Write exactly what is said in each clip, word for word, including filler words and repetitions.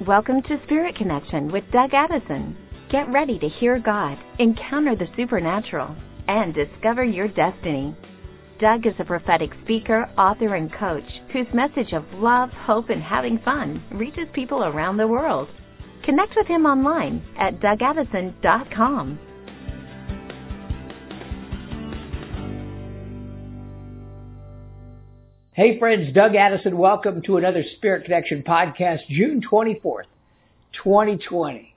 Welcome to Spirit Connection with Doug Addison. Get ready to hear God, encounter the supernatural, and discover your destiny. Doug is a prophetic speaker, author, and coach whose message of love, hope, and having fun reaches people around the world. Connect with him online at doug addison dot com. Hey friends, Doug Addison. Welcome to another Spirit Connection podcast, June twenty-fourth, twenty twenty.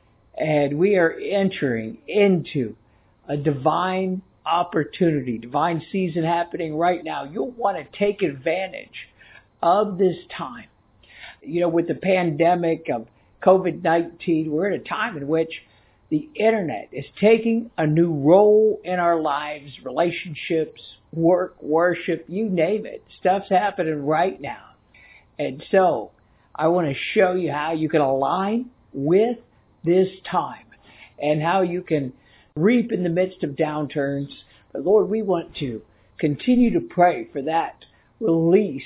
And we are entering into a divine opportunity, divine season happening right now. You'll want to take advantage of this time. You know, with the pandemic of covid nineteen, we're in a time in which the internet is taking a new role in our lives, relationships, work, worship, you name it. Stuff's happening right now. And so I want to show you how you can align with this time and how you can reap in the midst of downturns. But Lord, we want to continue to pray for that release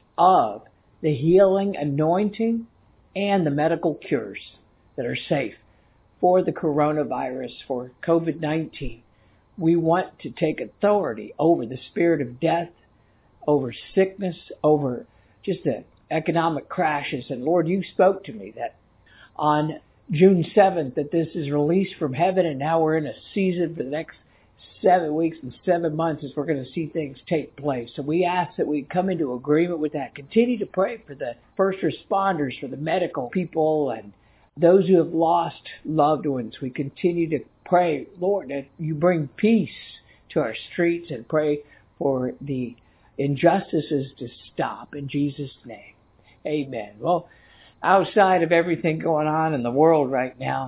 of the healing anointing and the medical cures that are safe for the coronavirus, for covid nineteen. We want to take authority over the spirit of death, over sickness, over just the economic crashes. And Lord, you spoke to me that on June seventh that this is released from heaven, and now we're in a season for the next seven weeks and seven months as we're going to see things take place. So we ask that we come into agreement with that. Continue to pray for the first responders, for the medical people, and those who have lost loved ones. We continue to pray, Lord, that you bring peace to our streets, and pray for the injustices to stop in Jesus' name. Amen. Well, outside of everything going on in the world right now,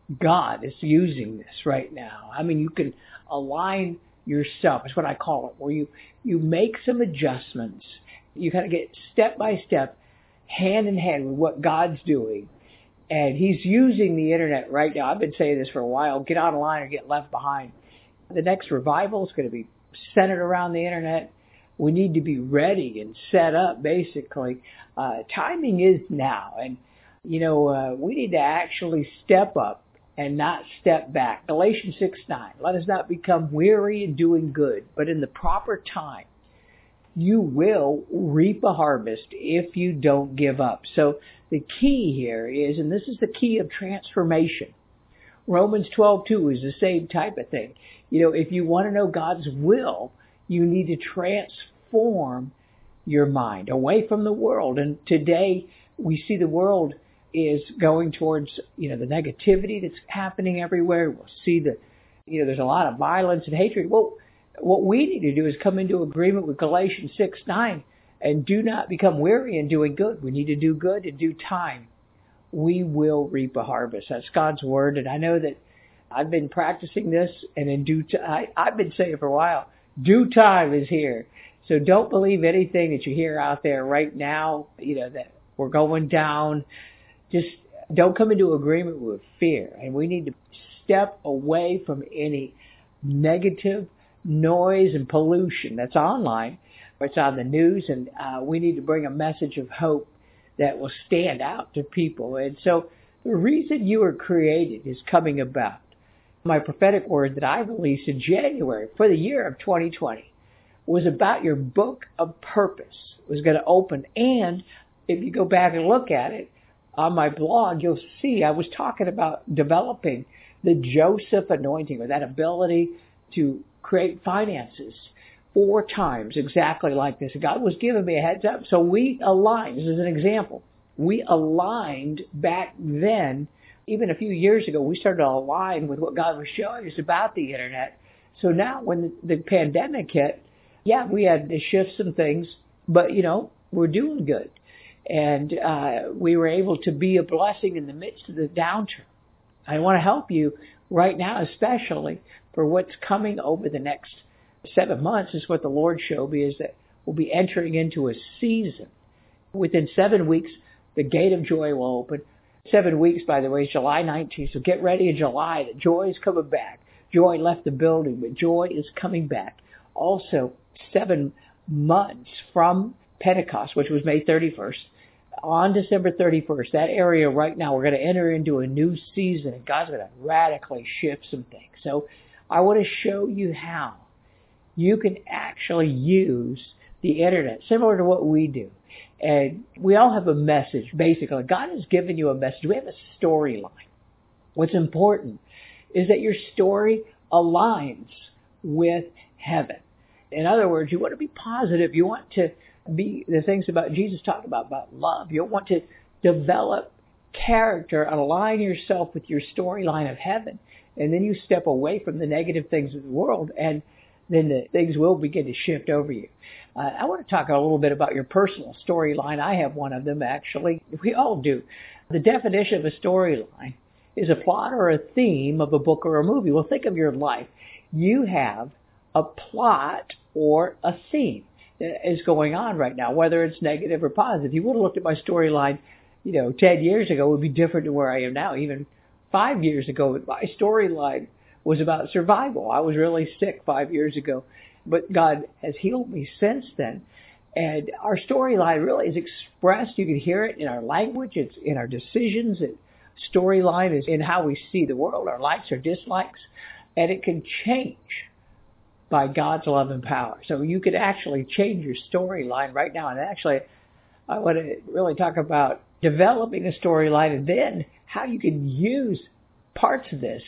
God is using this right now. I mean, you can align yourself. It's what I call it, where you, you make some adjustments. You kind of get step by step, hand in hand with what God's doing. And he's using the internet right now. I've been saying this for a while. Get online or get left behind. The next revival is going to be centered around the internet. We need to be ready and set up, basically. Uh, timing is now. And, you know, uh, we need to actually step up and not step back. Galatians six nine, let us not become weary in doing good, but in the proper time, you will reap a harvest if you don't give up. So the key here is, and this is the key of transformation, Romans twelve two is the same type of thing. You know, if you want to know God's will, you need to transform your mind away from the world. And today we see the world is going towards, you know, the negativity that's happening everywhere. We'll see that, you know, there's a lot of violence and hatred. Well, what we need to do is come into agreement with Galatians six nine and do not become weary in doing good. We need to do good in due time. We will reap a harvest. That's God's word. And I know that I've been practicing this, and in due time, I've been saying for a while, due time is here. So don't believe anything that you hear out there right now, you know, that we're going down. Just don't come into agreement with fear. And we need to step away from any negative noise and pollution that's online, or it's on the news, and uh, we need to bring a message of hope that will stand out to people. And so the reason you were created is coming about. My prophetic word that I released in January for the year of twenty twenty was about your book of purpose. It was going to open, and if you go back and look at it on my blog, you'll see I was talking about developing the Joseph anointing, or that ability to create finances four times exactly like this. God was giving me a heads up. So we aligned. This is an example. We aligned back then, even a few years ago, we started to align with what God was showing us about the internet. So now when the, the pandemic hit, yeah, we had to shift some things, but, you know, we're doing good. And uh, we were able to be a blessing in the midst of the downturn. I want to help you right now, especially for what's coming over the next seven months, is what the Lord showed me, is that we'll be entering into a season. Within seven weeks, the gate of joy will open. Seven weeks, by the way, is July nineteenth. So get ready in July. The joy is coming back. Joy left the building, but joy is coming back. Also, seven months from Pentecost, which was May thirty-first, on December thirty-first, that area right now, we're going to enter into a new season, and God's going to radically shift some things. So I want to show you how you can actually use the internet, similar to what we do. And we all have a message, basically. God has given you a message. We have a storyline. What's important is that your story aligns with heaven. In other words, you want to be positive. You want to be the things about Jesus talked about, about love. You want to develop character and align yourself with your storyline of heaven. And then you step away from the negative things of the world, and then the things will begin to shift over you. Uh, I want to talk a little bit about your personal storyline. I have one of them, actually. We all do. The definition of a storyline is a plot or a theme of a book or a movie. Well, think of your life. You have a plot or a theme that is going on right now, whether it's negative or positive. If you would have looked at my storyline, you know, ten years ago, it would be different to where I am now. Even five years ago, my storyline was about survival. I was really sick five years ago, but God has healed me since then. And our storyline really is expressed. You can hear it in our language. It's in our decisions. It, storyline is in how we see the world, our likes or dislikes. And it can change by God's love and power. So you could actually change your storyline right now. And actually, I want to really talk about developing a storyline and then how you can use parts of this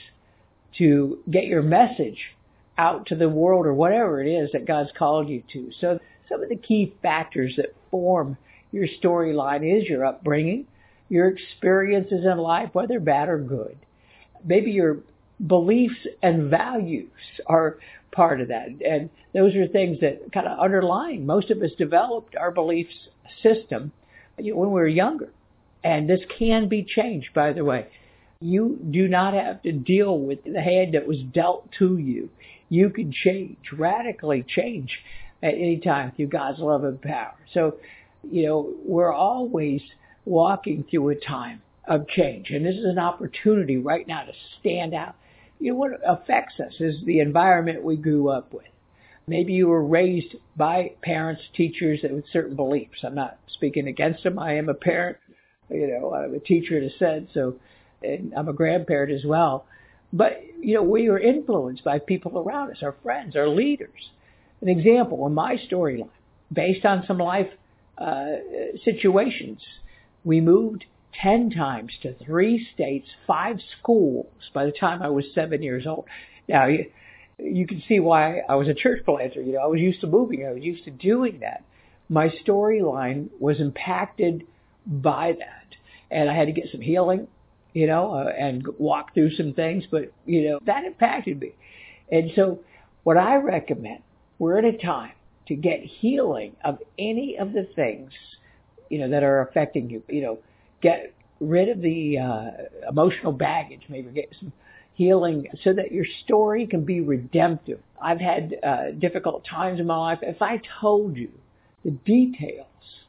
to get your message out to the world or whatever it is that God's called you to. So some of the key factors that form your storyline is your upbringing, your experiences in life, whether bad or good. Maybe your beliefs and values are part of that. And those are things that kind of underlying. Most of us developed our beliefs system when we were younger. And this can be changed, by the way. You do not have to deal with the hand that was dealt to you. You can change, radically change at any time through God's love and power. So, you know, we're always walking through a time of change. And this is an opportunity right now to stand out. You know, what affects us is the environment we grew up with. Maybe you were raised by parents, teachers with certain beliefs. I'm not speaking against them. I am a parent. You know, I'm a teacher in a sense, so and I'm a grandparent as well. But, you know, we were influenced by people around us, our friends, our leaders. An example in my storyline, based on some life uh, situations, we moved ten times to three states, five schools by the time I was seven years old. Now, you, you can see why I was a church planter. You know, I was used to moving. I was used to doing that. My storyline was impacted by that. And I had to get some healing, you know, uh, and walk through some things. But, you know, that impacted me. And so what I recommend, we're at a time to get healing of any of the things, you know, that are affecting you. You know, get rid of the uh, emotional baggage, maybe get some healing so that your story can be redemptive. I've had uh, difficult times in my life. If I told you the details,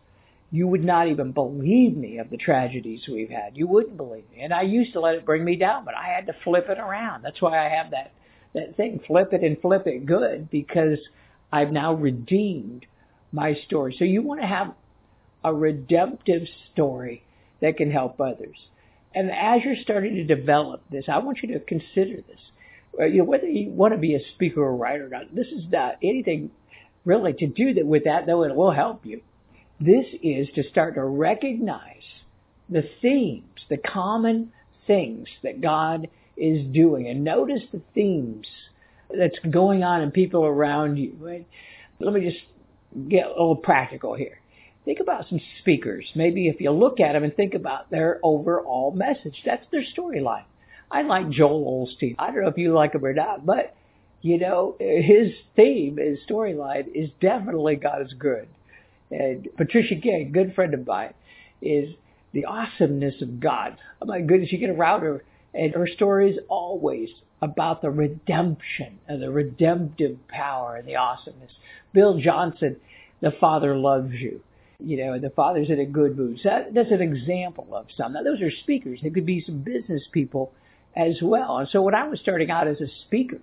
you would not even believe me of the tragedies we've had. You wouldn't believe me. And I used to let it bring me down, but I had to flip it around. That's why I have that, that thing, flip it and flip it good, because I've now redeemed my story. So you want to have a redemptive story that can help others. And as you're starting to develop this, I want you to consider this. Uh, you know, whether you want to be a speaker or writer or not, this is not anything really to do that with that, though it will help you. This is to start to recognize the themes, the common things that God is doing, and notice the themes that's going on in people around you. Right? Let me just get a little practical here. Think about some speakers. Maybe if you look at them and think about their overall message, that's their storyline. I like Joel Osteen. I don't know if you like him or not, but, you know, his theme, his storyline is definitely God is good. And Patricia King, good friend of mine, is the awesomeness of God. Oh my goodness, you get around her, and her story is always about the redemption and the redemptive power and the awesomeness. Bill Johnson, the Father loves you. You know, the Father's in a good mood. So that, that's an example of some. Now, those are speakers. They could be some business people as well. And so when I was starting out as a speaker,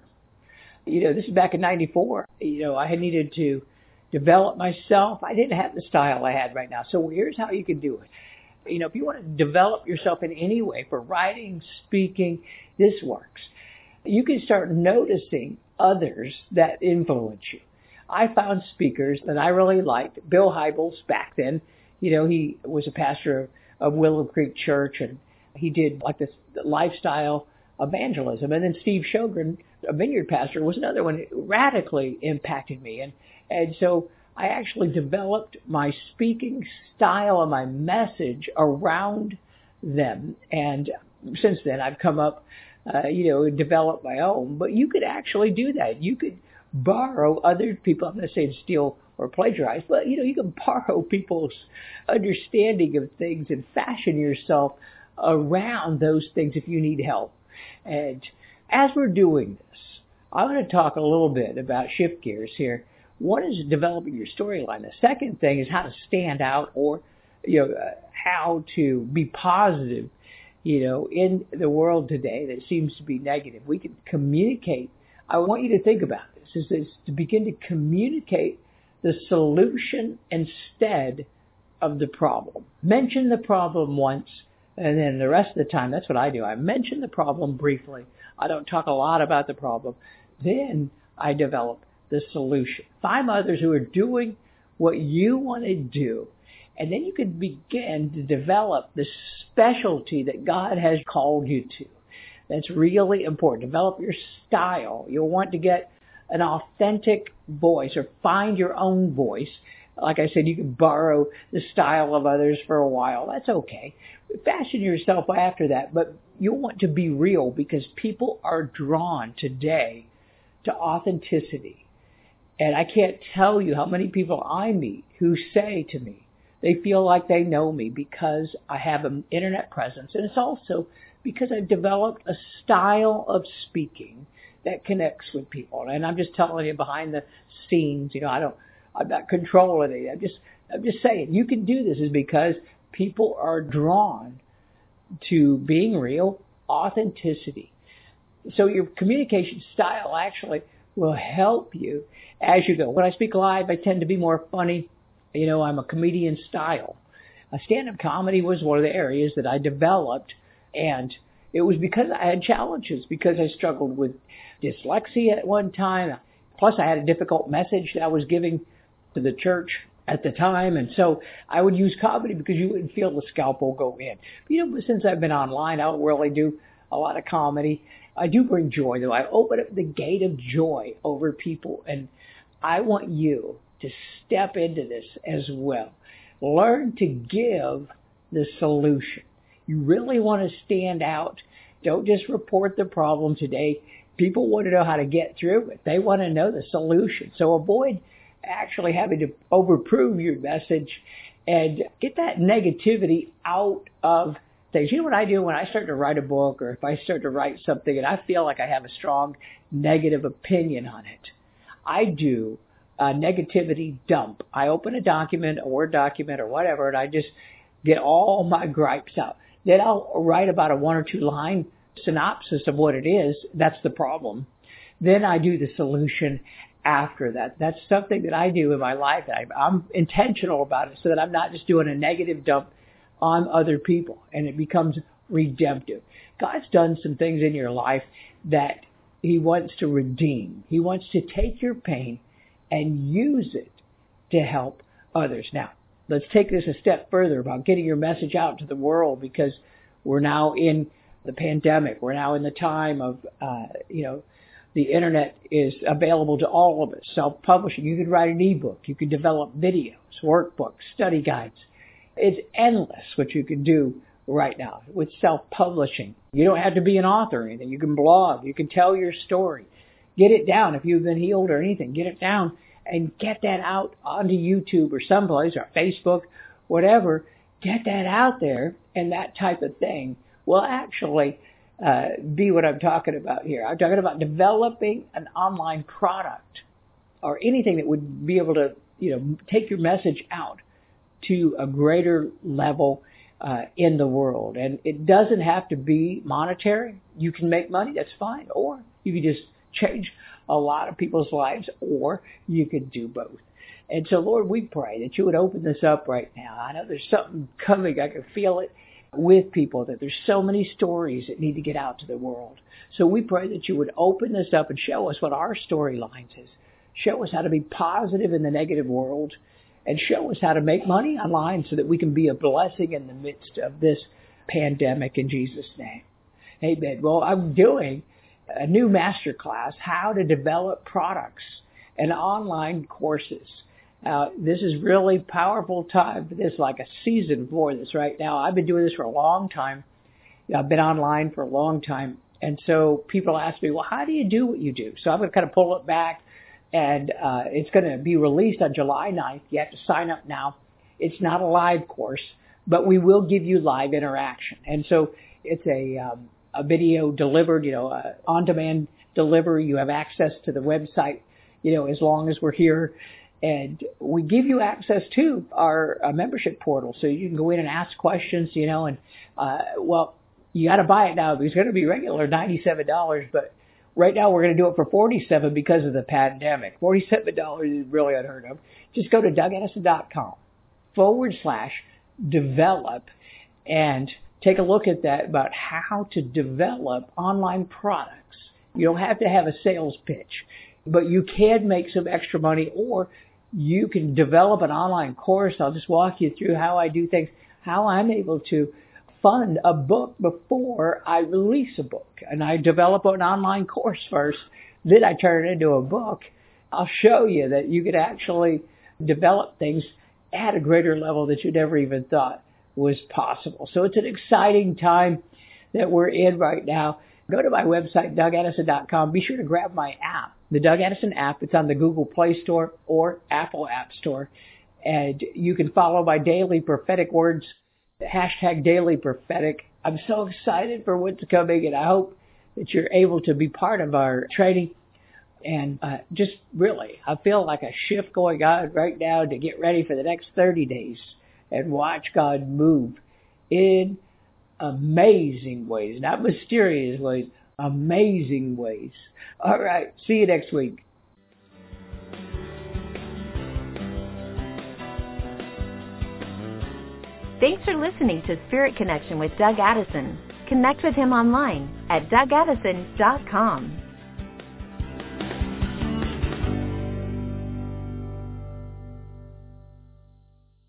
you know, this is back in ninety-four, you know, I had needed to develop myself. I didn't have the style I had right now. So here's how you can do it. You know, if you want to develop yourself in any way for writing, speaking, this works. You can start noticing others that influence you. I found speakers that I really liked. Bill Hybels back then, you know, he was a pastor of, of Willow Creek Church, and he did like this lifestyle evangelism. And then Steve Sjogren, a vineyard pastor, was another one that radically impacted me. And, and so I actually developed my speaking style and my message around them. And since then, I've come up, uh, you know, and developed my own. But you could actually do that. You could borrow other people. I'm not saying steal or plagiarize, but, you know, you can borrow people's understanding of things and fashion yourself around those things if you need help. And as we're doing this, I want to talk a little bit about shift gears here. One is developing your storyline. The second thing is how to stand out, or, you know, uh, how to be positive, you know, in the world today that seems to be negative. We can communicate. I want you to think about this, is, is to begin to communicate the solution instead of the problem. Mention the problem once, and then the rest of the time, that's what I do. I mention the problem briefly. I don't talk a lot about the problem. Then I develop the solution. Find others who are doing what you want to do, and then you can begin to develop the specialty that God has called you to. That's really important. Develop your style. You'll want to get an authentic voice, or find your own voice. Like I said, you can borrow the style of others for a while. That's okay. Fashion yourself after that, but you'll want to be real, because people are drawn today to authenticity. And I can't tell you how many people I meet who say to me, they feel like they know me because I have an internet presence. And it's also because I've developed a style of speaking that connects with people. And I'm just telling you behind the scenes, you know, I don't, I'm not controlling it. I'm just, I'm just saying you can do this is because people are drawn to being real, authenticity. So your communication style actually will help you as you go. When I speak live, I tend to be more funny. You know, I'm a comedian style. A stand-up comedy was one of the areas that I developed, and it was because I had challenges, because I struggled with dyslexia at one time. Plus, I had a difficult message that I was giving to the church at the time, and so I would use comedy because you wouldn't feel the scalpel go in. But, you know, since I've been online, I don't really do a lot of comedy. I do bring joy, though. I open up the gate of joy over people, and I want you to step into this as well. Learn to give the solution. You really want to stand out. Don't just report the problem today. People want to know how to get through it. They want to know the solution. So avoid actually having to overprove your message and get that negativity out of things. You know what I do when I start to write a book, or if I start to write something and I feel like I have a strong negative opinion on it, I do a negativity dump. I open a document, a Word document or whatever, and I just get all my gripes out. Then I'll write about a one or two line synopsis of what it is. That's the problem. Then I do the solution after that. That's something that I do in my life. I'm intentional about it so that I'm not just doing a negative dump on other people, and it becomes redemptive. God's done some things in your life that He wants to redeem. He wants to take your pain and use it to help others. Now, let's take this a step further about getting your message out to the world, because we're now in the pandemic. We're now in the time of, uh, you know, the internet is available to all of us. Self-publishing. You could write an ebook. You could develop videos, workbooks, study guides. It's endless what you can do right now with self-publishing. You don't have to be an author or anything. You can blog. You can tell your story. Get it down. If you've been healed or anything, get it down and get that out onto YouTube or someplace, or Facebook, whatever. Get that out there, and that type of thing will actually uh, be what I'm talking about here. I'm talking about developing an online product or anything that would be able to, you know, take your message out to a greater level uh, in the world. And it doesn't have to be monetary. You can make money, that's fine. Or you can just change a lot of people's lives, or you could do both. And so, Lord, we pray that you would open this up right now. I know there's something coming. I can feel it with people, that there's so many stories that need to get out to the world. So we pray that you would open this up and show us what our storylines is. Show us how to be positive in the negative world, and show us how to make money online so that we can be a blessing in the midst of this pandemic, in Jesus' name. Amen. Well, I'm doing a new master class, how to develop products and online courses. Uh, this is really powerful time for this, like a season for this right now. I've been doing this for a long time. I've been online for a long time. And so people ask me, well, how do you do what you do? So I'm going to kind of pull it back, and uh, it's going to be released on July ninth. You have to sign up now. It's not a live course, but we will give you live interaction. And so it's a, um, a video delivered, you know, uh, on-demand delivery. You have access to the website, you know, as long as we're here. And we give you access to our uh, membership portal, so you can go in and ask questions, you know, and, uh, well, you got to buy it now. It's going to be regular ninety-seven dollars, but right now we're going to do it for forty-seven dollars because of the pandemic. forty-seven dollars is really unheard of. Just go to Doug Addison dot com forward slash develop and take a look at that about how to develop online products. You don't have to have a sales pitch, but you can make some extra money, or you can develop an online course. I'll just walk you through how I do things, how I'm able to fund a book before I release a book. And I develop an online course first, then I turn it into a book. I'll show you that you could actually develop things at a greater level that you never even thought was possible. So it's an exciting time that we're in right now. Go to my website, Doug Addison dot com. Be sure to grab my app, the Doug Addison app. It's on the Google Play Store or Apple App Store. And you can follow my daily prophetic words, hashtag daily prophetic. I'm so excited for what's coming, and I hope that you're able to be part of our training. And uh, just really, I feel like a shift going on right now to get ready for the next thirty days and watch God move in amazing ways, not mysterious ways, amazing ways. All right, see you next week. Thanks for listening to Spirit Connection with Doug Addison. Connect with him online at Doug Addison dot com.